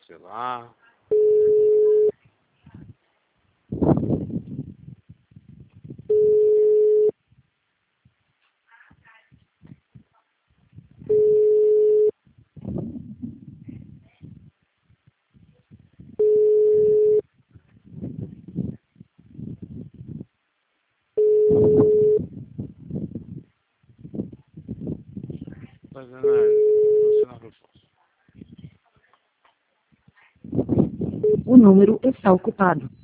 sei lá. Mas não sei lá que eu posso. O número está ocupado.